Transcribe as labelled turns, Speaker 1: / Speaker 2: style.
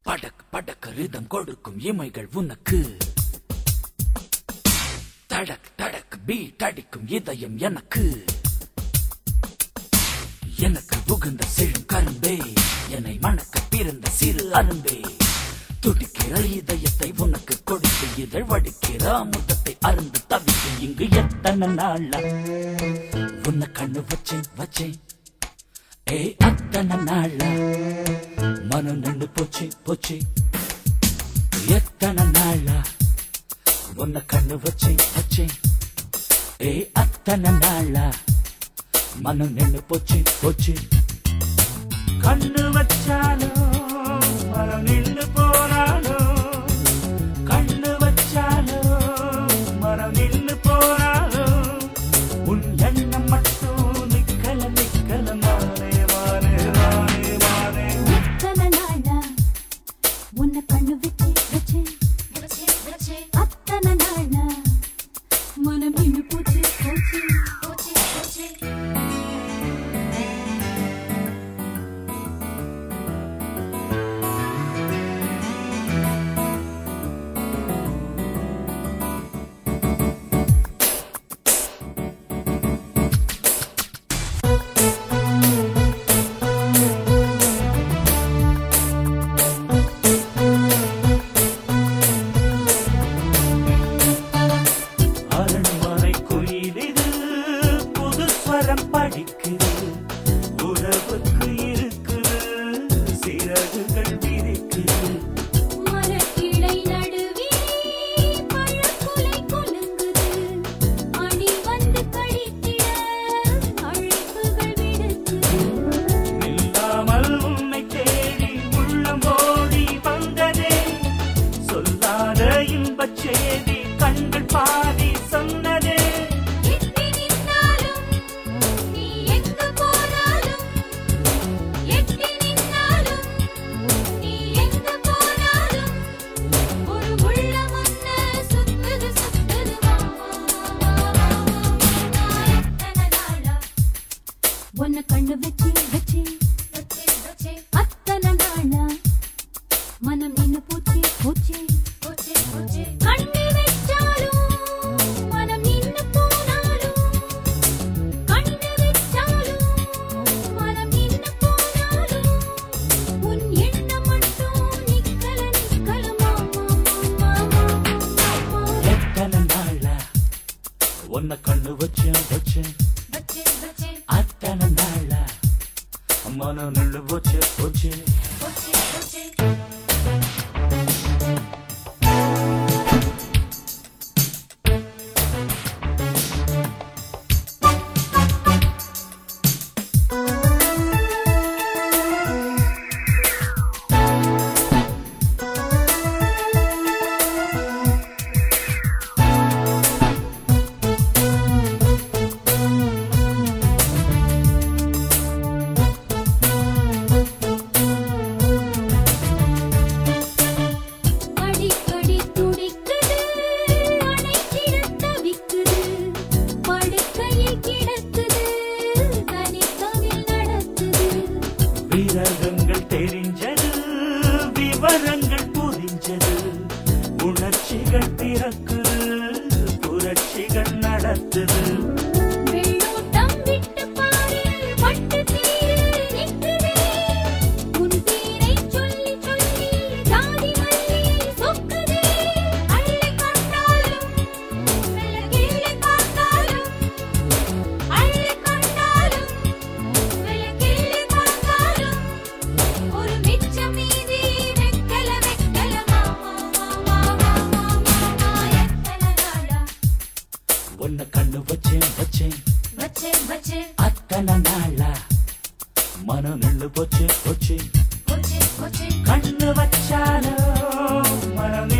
Speaker 1: படக் படக் rhythm கொடுக்கும் இமைகள் உனக்கு, தடக் தடக் பீட் அடிக்கும் இதயம் எனக்கு. எனக்கு புகுந்த செழும் கரும்பே, என்னை மணக்க பிறந்த சிறு அரும்பே, துடிக்கிற இதயத்தை உனக்கு கொடுத்து இதழ் வடிக்கிற அமுதத்தை அருந்து தவித்து இங்கு எத்தனை நாளா உன்னை கண்ணு வச்சேன் வச்சேன். ஏ அத்தனை நாளா மனம் நின்று போச்சு போச்சு. எத்தனை நாளா உன்னை கண்ணு வச்சேன் வச்சேன். ஏ அத்தனை நாளா மனம் நின்று போச்சு போச்சு. கண்ணு வச்சாலும் மனம் நின்று போனாலும், கண்ணு வச்சாலும் மனம் நின்று போனாலும், உன் எண்ணம் மட்டும் நிக்கல நிக்கல மானே மானே மானே மானே.
Speaker 2: எத்தனை நாளா உன்னை கண்ணு வச்சு வச்சு வச்சு, அத்தனை நாளா மனம் நின்று போச்சு போச்சு போச்சு போச்சு.
Speaker 1: படிக்குது உறவுக்கு இருக்குது சிறகுகள் விரிக்குது.
Speaker 2: மரக்கிளை நடுவே பழக்குலை குலுங்குது, அணி வந்து கழித்திட அழைப்புகள் விடுக்குது.
Speaker 1: நில்லாமல் உன்னை தேடி உள்ளம் ஓடி வந்ததே, சொல்லாத இன்பச் செய்தி கண்கள் பாதி சொன்னதே.
Speaker 2: உன்னை கண்ணு வச்சு வச்சு வச்சு, அத்தனை நாளா மனம் நின்னு போச்சு போச்சு போச்சு போச்சு. கண்ணு வச்சாலும் மனம் நின்னு போனாலும், கண்ணு வச்சாலும் மனம் நின்னு போனாலும், உன் எண்ணம் மட்டும் நிக்கல நிக்கல மாமா மாமா மாமா.
Speaker 1: எத்தனை நாளா உன்னை கண்ணு வச்சேன் வச்சேன், அத்தனை நாளா மனம் நின்று போச்சு போச்சு.
Speaker 2: அடிக்கடி துடிக்குது, அணைச்சிட தவிக்குது, படுக்கையில் கிடக்குது, தனித்தவில் நடக்குது.
Speaker 1: வீரகங்கள் தெரிஞ்சது, விவரங்கள் புரிஞ்சது, உணர்ச்சிகள் பிறக்குது, புரட்சிகள் நடத்துது.
Speaker 2: வெள்ளோட்டம் விட்டு பாரு, பட்டு தீரு நிற்குதே, உன் பேரை சொல்லி சொல்லி ஜாதி மல்லி சொக்குதே. அள்ளி கண்டாலும் மெல்ல கிள்ளி பார்த்தாலும், அள்ளி கண்டாலும் மெல்ல கிள்ளி பார்த்தாலும், ஒரு மிச்சம் மீதி வெக்கல வெக்கல மாமா மாமா மாமா மாமா. எத்தனை நாளா
Speaker 1: உன்னை கண்ணு வச்சேன் வச்சேன், அத்தனை நாளா மனம் நின்று போச்சு போச்சு.
Speaker 2: போச்சு போச்சு.
Speaker 1: கண்ணு வச்சாலும் மனம்